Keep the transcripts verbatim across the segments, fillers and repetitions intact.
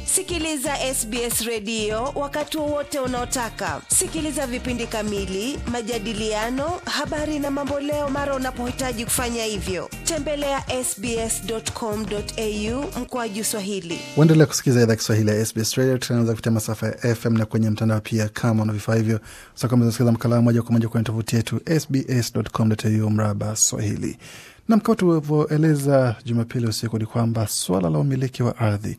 Sikiliza S B S Radio wakati wowote unaotaka. Sikiliza vipindi kamili, majadiliano, habari na mambo leo mara unapohitaji kufanya hivyo. Tembelea s b s dot com dot a u mkwaju Swahili. Waendelea kusikiliza idhaa Kiswahili ya S B S Radio. Tunaweza kupitia masafa ya F M na kwenye mtandao pia kama una vifaa hivyo. Sasa kama unasikiza makala moja kwa moja kwenye tovuti yetu s b s dot com dot a u mraba Swahili. Na kama tulivyoeleza Jumapili usiku ni kwamba swala la umiliki wa ardhi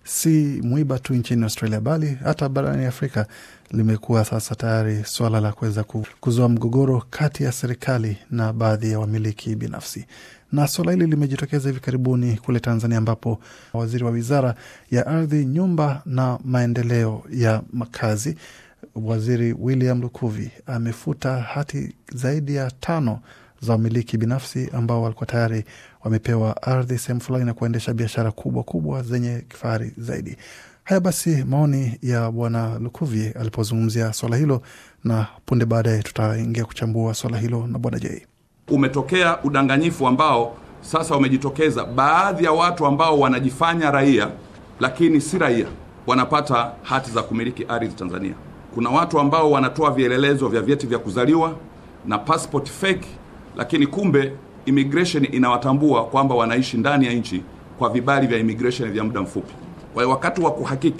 si mwiba tu nchini Australia bali hata barani Afrika limekuwa sasa tayari swala la kuweza kuzua mgogoro kati ya serikali na baadhi ya wamiliki binafsi. Na swala hili limejitokeza hivi karibuni kule Tanzania ambapo waziri wa Wizara ya Ardhi, Nyumba na Maendeleo ya Makazi, Waziri William Lukuvi, amefuta hati zaidi ya tano za wamiliki binafsi ambao walikuwa tayari wamepewa ardhi sehemu fulani na kuendesha biashara kubwa kubwa zenye kifahari zaidi. Haya basi maoni ya Bwana Lukuvi alipozungumzia swala hilo, na punde baadaye tutaingia kuchambua swala hilo na Bwana J. Umetokea udanganyifu ambao sasa umejitokeza, baadhi ya watu ambao wanajifanya raia lakini si raia wanapata hati za kumiliki ardhi Tanzania. Kuna watu ambao wanatoa vielelezo vya vyeti vya kuzaliwa na passport fake, lakini kumbe immigration inawatambua kwamba wanaishi ndani ya nchi kwa vibali vya immigration vya muda mfupi. Kwa hiyo wakati wa kuhakiki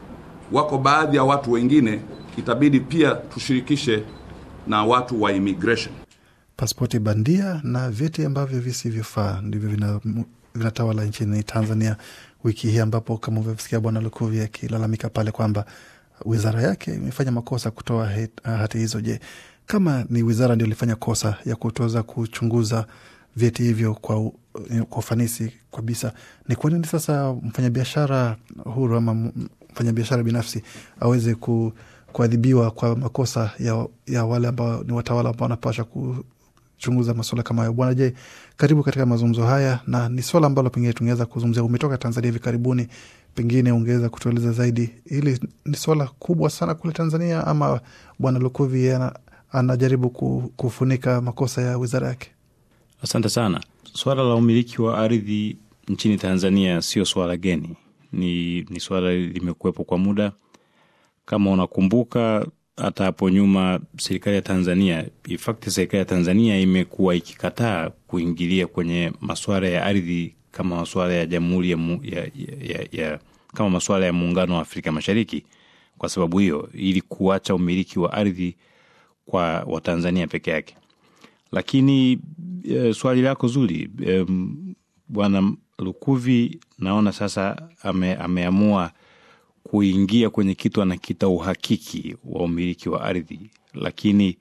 wako baadhi ya watu wengine, itabidi pia tushirikishe na watu wa immigration. Pasipoti bandia na vyeti ambavyo visivyofaa ndivyo vina, vinatawala nchini Tanzania wiki hii, ambapo kama ulivyosikia Bwana Lukuvi akilalamika pale kwamba wizara yake imefanya makosa kutoa hati hizo. Je, kama ni wizara ndio ilifanya kosa ya kutoza kuchunguza vyeti hivyo kwa kwa ufanisi kabisa, ni kwa nini sasa mfanyabiashara huru ama mfanyabiashara binafsi aweze ku, kuadhibiwa kwa makosa ya, ya wale ambao ni watawala ambao wanapaswa kuchunguza masuala kama hayo? Bwana J, karibu katika mazungumzo haya, na ni swala ambalo pengine tungeweza kuzungumzia. Umetoka Tanzania hivi karibuni, pengine ungeweza kutueleza zaidi, ili ni swala kubwa sana kule Tanzania ama Bwana Lukuvi ana, anajaribu kufunika makosa ya wizara yake? Asante sana. Swala la umiliki wa ardhi nchini Tanzania sio swala geni. Ni, ni swala limekuwepo kwa muda. Kama unakumbuka, hata hapo nyuma serikali ya Tanzania, in fact serikali ya Tanzania imekuwa ikikataa kuingilia kwenye masuala ya ardhi kama masuala ya jamhuri ya, ya, ya, ya kama masuala ya muungano wa Afrika Mashariki. Kwa sababu hiyo, ili kuacha umiliki wa ardhi kwa Watanzania peke yake. Lakini e, swali lako zuri, e, Bwana Lukuvi naona sasa ame, ameamua kuingia kwenye kitu anakiita uhakiki wa umiliki wa ardhi, lakini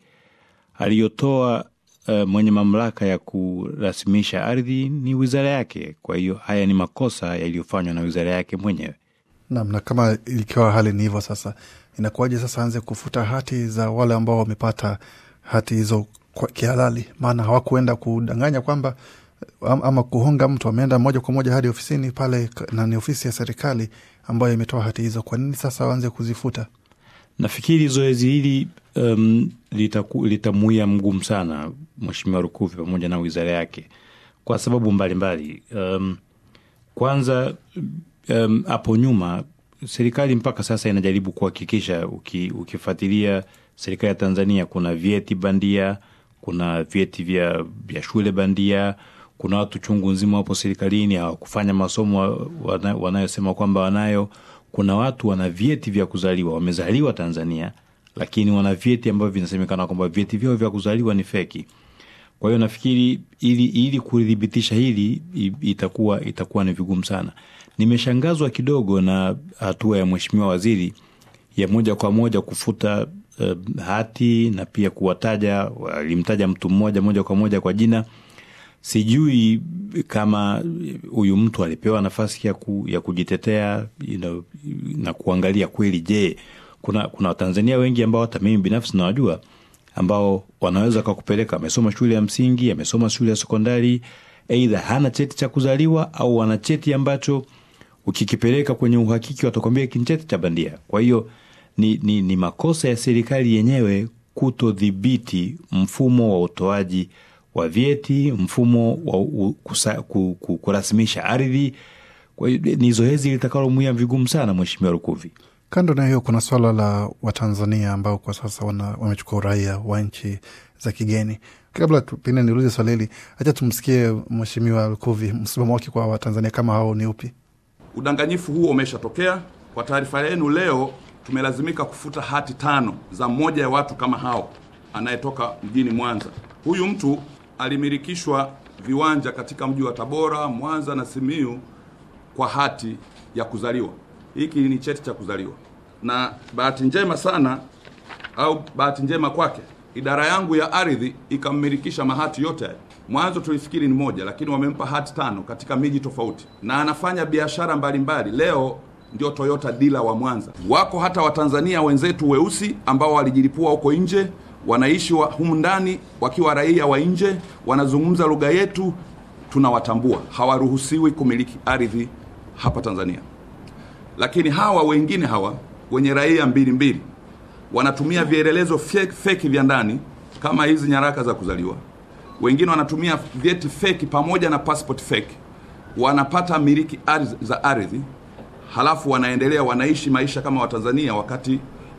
aliyotoa e, mwenye mamlaka ya kurasimisha ardhi ni wizara yake. Kwa hiyo haya ni makosa yaliyofanywa na wizara yake mwenyewe. Naam, na kama ikiwa hali ni hivyo, sasa inakuwaje sasa anze kufuta hati za wale ambao wamepata hati hizo kwa kihalali? Maana hawakuenda kudanganya kwamba ama kuhonga mtu, wameenda moja kwa moja hadi ofisini pale, na ni ofisi ya serikali ambayo imetoa hati hizo. Kwa nini sasa waanze kuzifuta? Nafikiri zoezi hili um, litamuia mgumu sana Mheshimiwa Lukuvi pamoja na wizara yake kwa sababu mbalimbali. Um, kwanza um, hapo nyuma serikali mpaka sasa inajaribu kuhakikisha, uki, ukifuatilia serikali ya Tanzania, kuna vyeti bandia, kuna vyeti vya, vya shule bandia, kuna watu chungu nzima hapo serikalini hawakufanya masomo wana, wanayosema kwamba wanayo. Kuna watu wana vyeti vya kuzaliwa, wamezaliwa Tanzania, lakini wana vyeti ambavyo vinasemekana kwamba vyeti vyao vya kuzaliwa ni feki. Kwa hiyo nafikiri ili ili kudhibitisha hili itakuwa itakuwa ni vigumu sana. Nimeshangazwa kidogo na hatua ya Mheshimiwa Waziri ya moja kwa moja kufuta uh, hati na pia kuwataja, alimtaja mtu mmoja moja kwa moja kwa jina. Sijui kama huyu mtu alipewa nafasi ya, ku, ya kujitetea, you know, na kuangalia kweli je, kuna kuna Watanzania wengi ambao hata mimi binafsi nawajua ambao wanaweza kukupeleka, amesoma shule ya msingi, amesoma shule ya sekondari, aidha hana cheti cha kuzaliwa au ana cheti ambacho ukikipeleka kwenye uhakiki watakwambia ni cheti cha bandia. Kwa hiyo ni, ni, ni makosa ya serikali yenyewe kutodhibiti mfumo wa utoaji wa vyeti, mfumo wa kusa, ku, ku, kurasimisha ardhi, Kwa hiyo ni zoezi litakalomwia vigumu sana Mheshimiwa Lukuvi. Kando na hiyo, kuna swala la Watanzania ambao kwa sasa wamechukua uraia wa nchi za kigeni. Kabla pengine niulize swali hili, acha tumsikie Mheshimiwa Lukuvi, msimamo wake kwa Watanzania kama hao ni upi? Udanganyifu huo umeshatokea. Kwa taarifa yenu, leo tumelazimika kufuta hati tano za mmoja ya watu kama hao anayetoka mjini Mwanza. Huyu mtu alimilikishwa viwanja katika mji wa Tabora, Mwanza na Simiyu kwa hati ya kuzaliwa. Hiki ni cheti cha kuzaliwa. Na bahati njema sana au bahati njema kwake, idara yangu ya ardhi ikammilikisha mahati yote. Mwanzo tulifikiri ni moja, lakini wamempa hati tano katika miji tofauti. Na anafanya biashara mbalimbali. Leo ndio Toyota dealer wa Mwanza. Wako hata Watanzania wenzetu weusi ambao walijilipua huko nje, wanaishi wa humu ndani wakiwa raia wa nje, wanazungumza lugha yetu, tunawatambua. Hawaruhusiwi kumiliki ardhi hapa Tanzania. Lakini hawa wengine hawa wenye raia mbili mbili wanatumia vielelezo fake, fake vya ndani kama hizi nyaraka za kuzaliwa. Wengine wanatumia vyeti fake pamoja na passport fake. Wanapata miliki ardhi za ardhi, halafu wanaendelea wanaishi maisha kama Watanzania wakati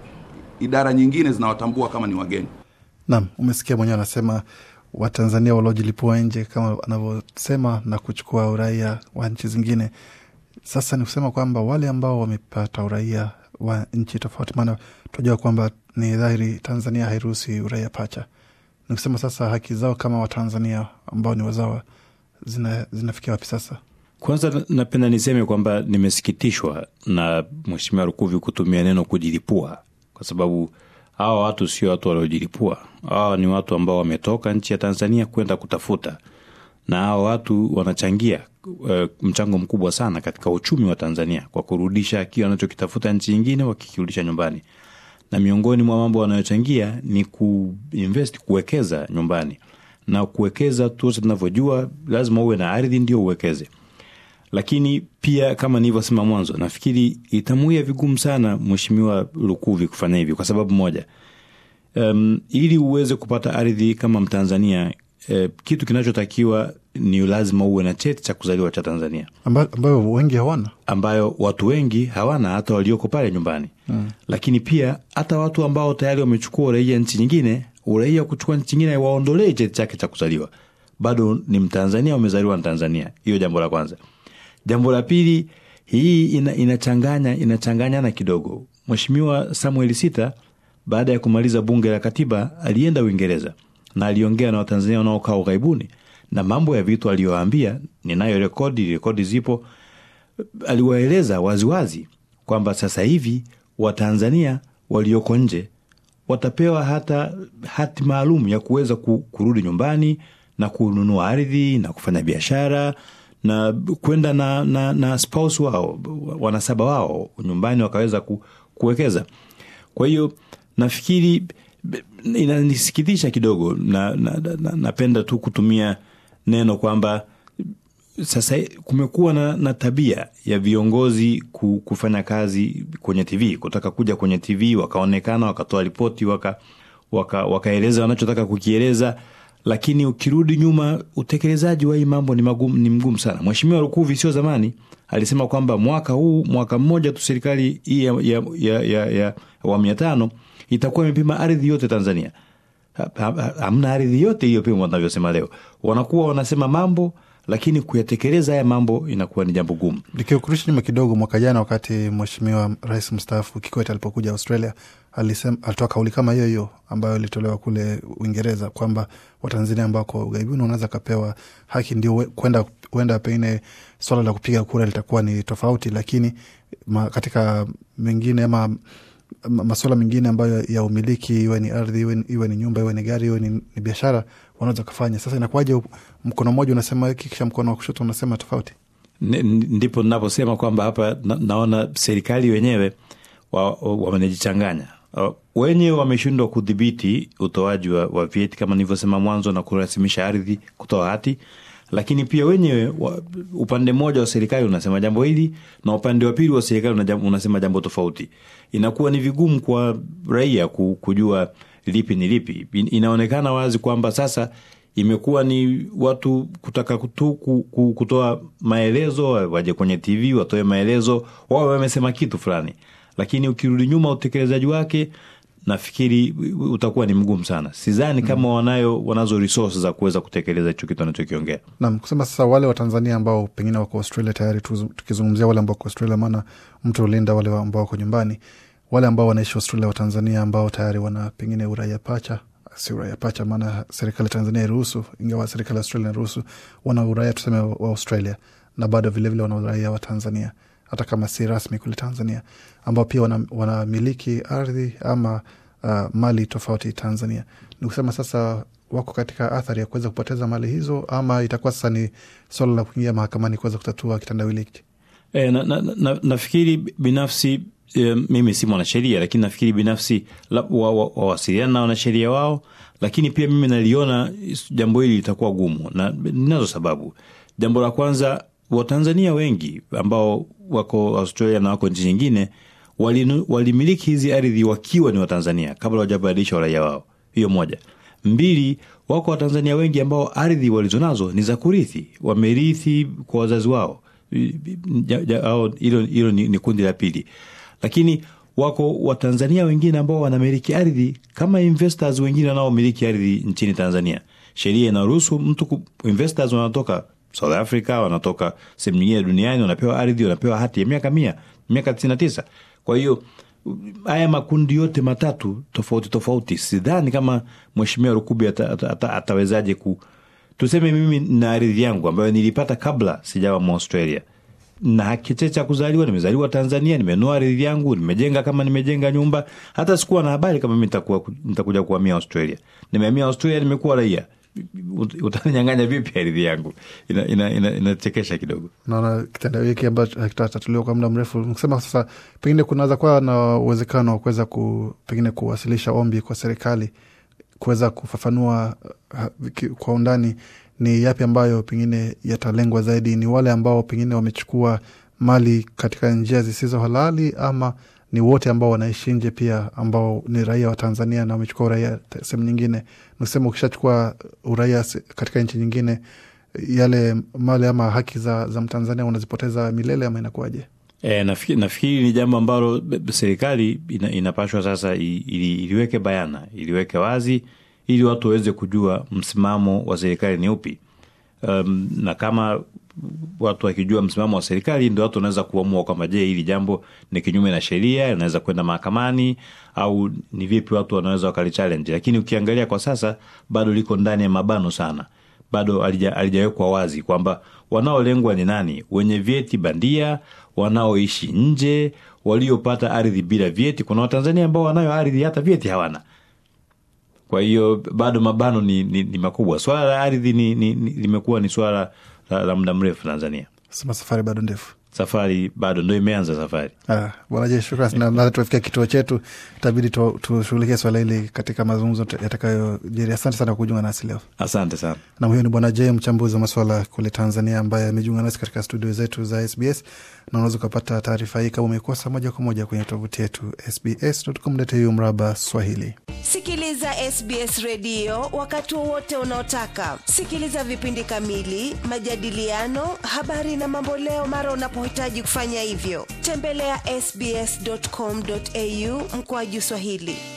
idara nyingine zinawatambua kama ni wageni. Naam, umesikia mwenyewe anasema Watanzania waliojilipua nje kama anavyosema na kuchukua uraia wa nchi zingine. Sasa ni kusema kwamba wale ambao wamepata uraia wa nchi tofauti, maana tunajua kwamba ni dhahiri Tanzania hairuhusi uraia pacha. Ni kusema sasa haki zao kama Watanzania ambao ni wazawa zina, zinafikia wapi sasa? Kwanza napenda niseme kwamba nimesikitishwa na Mheshimiwa Lukuvi kutumia neno kujilipua, kwa sababu hawa watu sio watu waliojilipua. Hawa ni watu ambao wametoka nchi ya Tanzania kwenda kutafuta, na hawa watu wanachangia uh, mchango mkubwa sana katika uchumi wa Tanzania kwa kurudisha kile wanachokitafuta nchi nyingine wakikirudisha nyumbani. Na miongoni mwa mambo wanayochangia ni kuinvest, kuwekeza nyumbani. Na kuwekeza tu tunavyojua lazima uwe na ardhi ndio uwekeze. Lakini pia kama nilivyosema mwanzo, nafikiri itamuia vigumu sana Mheshimiwa Lukuvi kufanya hivi kwa sababu moja. Um, ili uweze kupata ardhi kama Mtanzania, eh, kitu kinachotakiwa ni lazima uwe na cheti cha kuzaliwa cha Tanzania, Amba, ambayo wengi hawana, ambayo watu wengi hawana, hata walioko pale nyumbani. Hmm. Lakini pia hata watu ambao tayari wamechukua uraia nchi nyingine, uraia kuchukua nchi nyingine waondolee cheti chake cha kuzaliwa, bado ni Mtanzania, wamezaliwa na Tanzania. Hiyo jambo la kwanza. Jambo la pili, hii ina, inachanganya inachanganyana kidogo. Mheshimiwa Samuel Sita baada ya kumaliza bunge la katiba alienda Uingereza na aliongea na Watanzania wanaokaa ughaibuni, na mambo ya vitu aliyowaambia ninayo rekodi, rekodi zipo. Aliwaeleza waziwazi kwamba sasa hivi Watanzania walioko nje watapewa hata hati maalum ya kuweza kurudi nyumbani na kununua ardhi na kufanya biashara na kwenda na, na, na spouse wao, wanasaba wao nyumbani wakaweza ku, kuwekeza. Kwa hiyo nafikiri inanisikitisha kidogo, na napenda na, na, na tu kutumia neno kwamba sasa kumekuwa na, na tabia ya viongozi kufanya kazi kwenye T V, kutaka kuja kwenye T V wakaonekana, wakatoa ripoti, waka, waka, wakaeleza wanachotaka kukieleza, lakini ukirudi nyuma utekelezaji wa hii mambo ni magumu, ni mgumu sana. Mheshimiwa Lukuvi sio zamani alisema kwamba mwaka huu, mwaka mmoja tu serikali hii ya ya ya, ya, ya awamu ya tano itakuwa imepima ardhi yote Tanzania. Hamna ardhi yote hiyo pima wanavyosema leo. Wanakuwa wanasema mambo, lakini kuyatekeleza haya mambo inakuwa ni jambo gumu. Nikikurudisha nyuma kidogo, mwaka jana wakati Mheshimiwa Rais mstaafu Kikwete alipokuja Australia, alisema, alitoa kauli kama hiyo hiyo ambayo ilitolewa kule Uingereza kwamba Watanzania ambao kwa ughaibuni wanaweza kapewa haki, ndio kwenda kwenda pengine swala la kupiga kura litakuwa ni tofauti, lakini ma, katika mengine ama masuala mengine ambayo ya umiliki, iwe ni ardhi, iwe, iwe ni nyumba, iwe ni gari, iwe ni, ni biashara, wanaweza kufanya. Sasa inakuwaje mkono mmoja unasema hiki kisha mkono wa kushoto unasema tofauti? Ndipo ninaposema kwamba hapa na, naona serikali wenyewe wamenejichanganya. Wa, wenyewe wameshindwa kudhibiti utoaji wa, wa vyeti kama nilivyosema mwanzo na kurasimisha ardhi, kutoa hati. Lakini pia wenyewe upande mmoja wa serikali unasema jambo hili na upande wa pili wa serikali unasema jambo tofauti. Inakuwa ni vigumu kwa raia kujua lipi ni lipi. Inaonekana wazi kwamba sasa Imekuwa ni watu kutaka kutu, kutoa maelezo, waje kwenye T V watoe maelezo, wao wamesema kitu fulani, lakini ukirudi nyuma utekelezaji wake nafikiri utakuwa ni mgumu sana. Sidhani kama mm. wanayo wanazo resources za kuweza kutekeleza hicho kitu anachokiongea. Naam, kusema sasa wale wa Tanzania ambao pengine wako Australia tayari, tukizungumzia wale ambao wako Australia, maana mtu ulinda wale ambao wako nyumbani, wale ambao wanaishi Australia wa Tanzania ambao tayari wana pengine uraia pacha, si uraia pacha maana serikali Tanzania iruhusu, ingawa serikali Australia iruhusu, wana uraia tuseme wa Australia na bado vile vile wana uraia wa Tanzania hata kama si rasmi kule Tanzania, ambao pia wanamiliki wana ardhi ama uh, mali tofauti Tanzania. Ni kusema sasa wako katika athari ya kuweza kupoteza mali hizo, ama itakuwa sasa ni swala la kuingia mahakamani kuweza kutatua kitendawili hiki? E, na, na, na, nafikiri binafsi e, mimi si mwanasheria, lakini nafikiri binafsi wawasiliana na wanasheria wao, lakini pia mimi naliona jambo hili litakuwa gumu na ninazo sababu. Jambo la kwanza, Watanzania wengi ambao wako Australia na wako nchi nyingine walimiliki wali hizi ardhi wakiwa ni Watanzania kabla hawajabadilisha uraia wao. Hiyo moja. Mbili, wako Watanzania wengi ambao ardhi walizonazo ni za kurithi, wamerithi kwa wazazi wao. Hilo hilo ni, ni kundi la pili. Lakini wako Watanzania wengine ambao wanamiliki ardhi kama investors wengine nao miliki ardhi nchini Tanzania. Sheria inaruhusu mtu investors wanatoka South Africa, wanatoka sehemu nyingine duniani, wanapewa ardhi, wanapewa hati ya miaka mia, miaka tisini na tisa. Kwa hiyo haya makundi yote matatu tofauti tofauti, sidhani kama Mheshimiwa Rukubi ata, ata, ata, atawezaje ku tuseme mimi na ardhi yangu ambayo nilipata kabla sijawa mu Australia, na haki cha kuzaliwa, nimezaliwa Tanzania, nimenunua ardhi yangu, nimejenga kama nimejenga nyumba, hata sikuwa na habari kama mimi nitakuwa nitakuja kuhamia Australia. Nimehamia Australia, nimekuwa raia. Utanyang'anya vipi ardhi yangu? Ina ina inachekesha ina kidogo. Naona kitendawili hiki ambacho hakitatatuliwa kwa muda mrefu. Nikisema sasa pengine kunaweza kuwa na uwezekano wa kuweza ku pengine kuwasilisha ombi kwa serikali kuweza kufafanua kwa undani ni yapi ambayo pengine yatalengwa zaidi, ni wale ambao pengine wamechukua mali katika njia zisizo halali, ama ni wote ambao wanaishi nje pia ambao ni raia wa Tanzania na wamechukua uraia sehemu nyingine. Nisema ukishachukua uraia katika nchi nyingine, yale mali ama haki za za Mtanzania unazipoteza milele, ama inakuwaje? E, nafikiri, nafikiri ni jambo ambalo serikali ina, inapashwa sasa ili, iliweke bayana, iliweke wazi ili watu waweze kujua msimamo wa serikali ni upi. Um, na kama watu wakijua msimamo wa serikali, ndio watu wanaweza kuamua kama je, hili jambo ni kinyume na sheria, inaweza kwenda mahakamani, au ni vipi watu wanaweza wakali challenge. Lakini ukiangalia kwa sasa bado liko ndani ya mabano sana. Bado alijawekwa wazi kwamba wanaolengwa ni nani: wenye vyeti bandia, wanaoishi nje, waliopata ardhi bila vyeti. Kuna Watanzania ambao wanayo ardhi hata vyeti hawana. Kwa hiyo bado mabano ni, ni, ni makubwa. Swala la ardhi ni, ni, ni, limekuwa ni swala la, la muda mrefu Tanzania. Sema safari bado ndefu. Safari bado ndio imeanza safari. Ah, bwana je, shukrani. Na na tufikia kituo chetu, itabidi tushughulikie swala hili katika mazungumzo yatakayojiri. Asante sana kwa kujiunga nasi leo. Asante sana. Na huyo ni bwana J, mchambuzi wa masuala kule Tanzania, ambaye amejiunga nasi katika studio zetu za S B S. Na unaweza kupata taarifa hii kama umekosa moja kwa moja kwenye tovuti yetu s b s dot com dot a u mraba Swahili. Sikiliza S B S Radio wakati wote unaotaka. Sikiliza vipindi kamili, majadiliano, habari na mambo leo mara unapohitaji kufanya hivyo. Tembelea s b s dot com dot a u mkwaju Swahili.